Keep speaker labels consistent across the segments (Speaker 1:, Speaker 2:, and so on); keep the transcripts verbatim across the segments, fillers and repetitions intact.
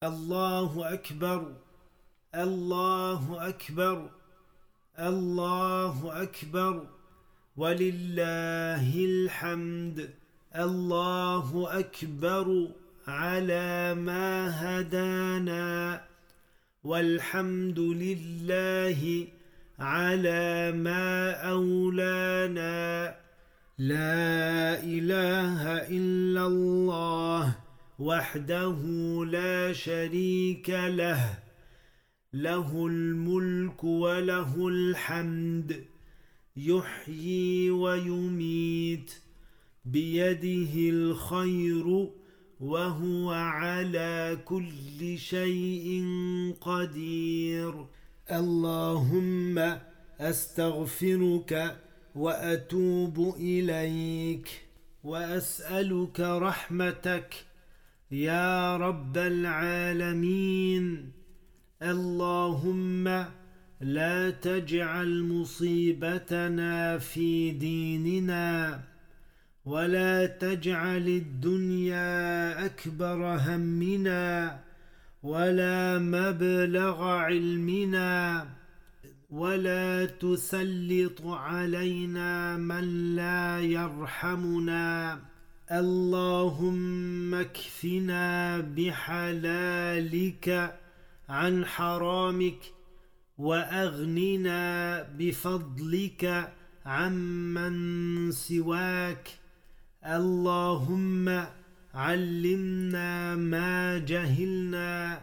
Speaker 1: الله أكبر الله أكبر الله أكبر ولله الحمد. الله أكبر على ما هدانا، والحمد لله على ما أولانا. لا إله إلا الله وحده لا شريك له، له الملك وله الحمد، يحيي ويميت، بيده الخير وهو على كل شيء قدير. اللهم أستغفرك وأتوب إليك وأسألك رحمتك يا رب العالمين. اللهم لا تجعل مصيبتنا في ديننا، ولا تجعل الدنيا أكبر همنا ولا مبلغ علمنا، ولا تسلط علينا من لا يرحمنا. اللهم اكفنا بحلالك عن حرامك، وأغننا بفضلك عمن سواك. اللهم علمنا ما جهلنا،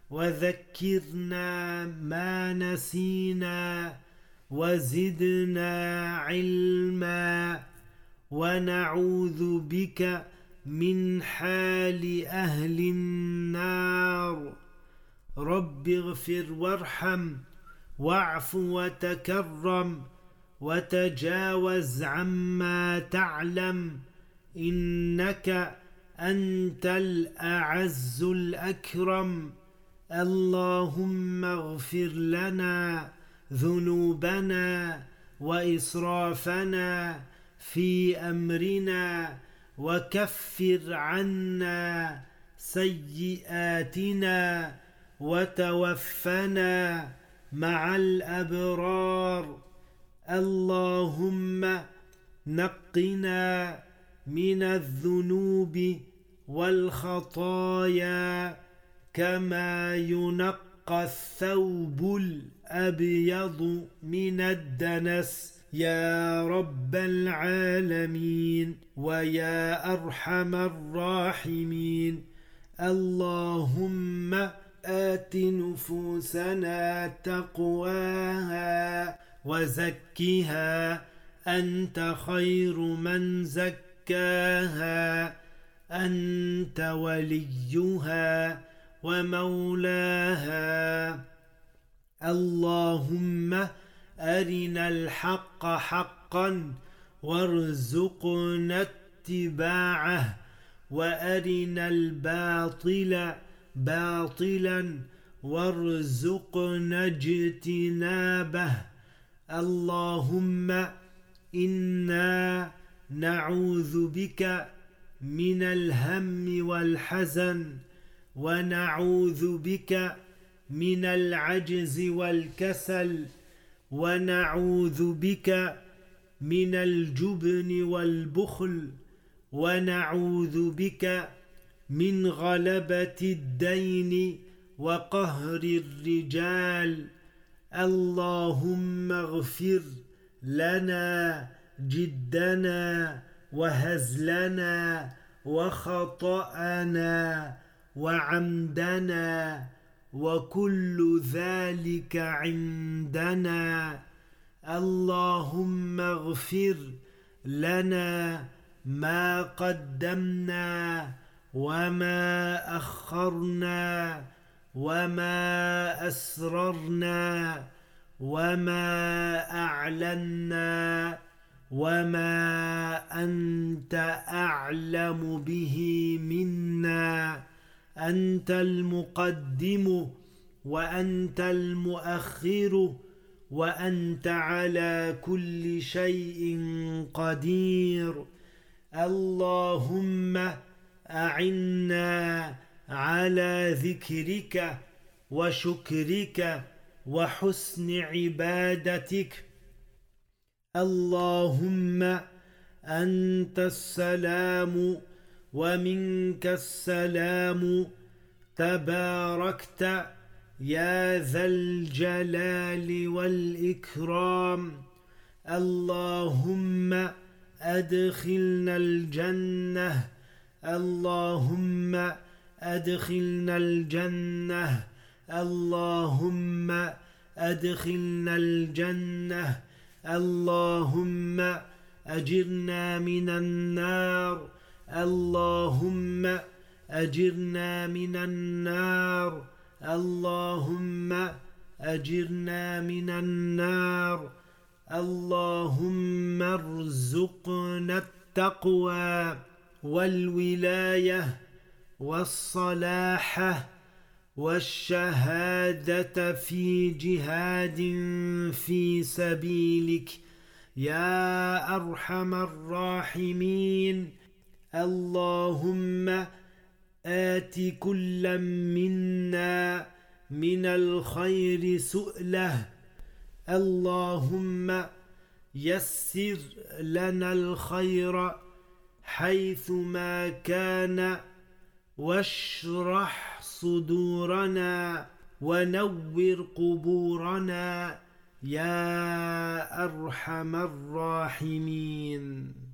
Speaker 1: وذكرنا ما نسينا، وزدنا علما، ونعوذ بك من حال أهل النار. رب اغفر وارحم واعف وتكرم، وتجاوز عما تعلم، إنك أنت الأعز الأكرم. اللهم اغفر لنا ذنوبنا وإسرافنا في أمرنا، وكفر عنا سيئاتنا، وتوفنا مع الأبرار. اللهم نقنا من الذنوب والخطايا كما ينقى الثوب الأبيض من الدنس يا رب العالمين ويا أرحم الراحمين. اللهم آت نفوسنا تقواها وزكها، أنت خير من زكاها، أنت وليها ومولاها. اللهم أرنا الحق حقا وارزقنا اتباعه، وأرنا الباطل باطلا وارزقنا اجتنابه. اللهم إنا نعوذ بك من الهم والحزن، ونعوذ بك من العجز والكسل، ونعوذ بك من الجبن والبخل، ونعوذ بك من غلبة الدين وقهر الرجال. اللهم اغفر لنا جدنا وهزلنا وخطأنا وعمدنا، وكل ذلك عندنا. اللهم اغفر لنا ما قدمنا وما أخرنا وما أسررنا وما أعلنا وما أنت أعلم به منا. أنت المقدم وأنت المؤخر، وأنت على كل شيء قدير. اللهم أعنا على ذكرك وشكرك وحسن عبادتك. اللهم أنت السلام ومنك السلام، تباركت يا ذا الجلال والإكرام. اللهم أدخلنا الجنة، اللهم أدخلنا الجنة، اللهم أدخلنا الجنة، اللهم أجرنا من النار، اللهم أجرنا من النار، اللهم أجرنا من النار. اللهم ارزقنا التقوى والولاية والصلاح والشهادة في جهاد في سبيلك يا أرحم الراحمين. اللهم آت كل منا من الخير سؤله، اللهم يسر لنا الخير حيثما كان، واشرح صدورنا ونور قبورنا يا أرحم الراحمين.